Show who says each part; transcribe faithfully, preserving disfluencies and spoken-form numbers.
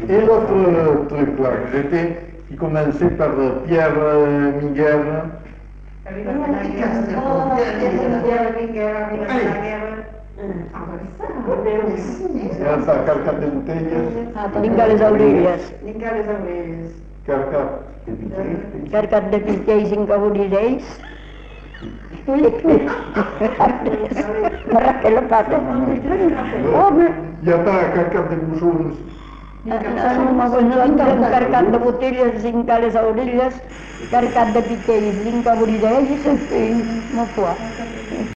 Speaker 1: Et l'autre truc là, que j'étais, qui commençait par Pierre euh, Miguel. Ja està carcat de botelles.
Speaker 2: Vinga les orelles.
Speaker 3: Vinga les orelles.
Speaker 1: Carcat de botelles.
Speaker 2: Carcat de pitgells incavorireis. Marra que lo passa. Home!
Speaker 1: Ja està carcat de buixons.
Speaker 2: No m'aguanto carcat de botelles, cinc a les orelles, carcat de pitgells incavorireis, i no fa.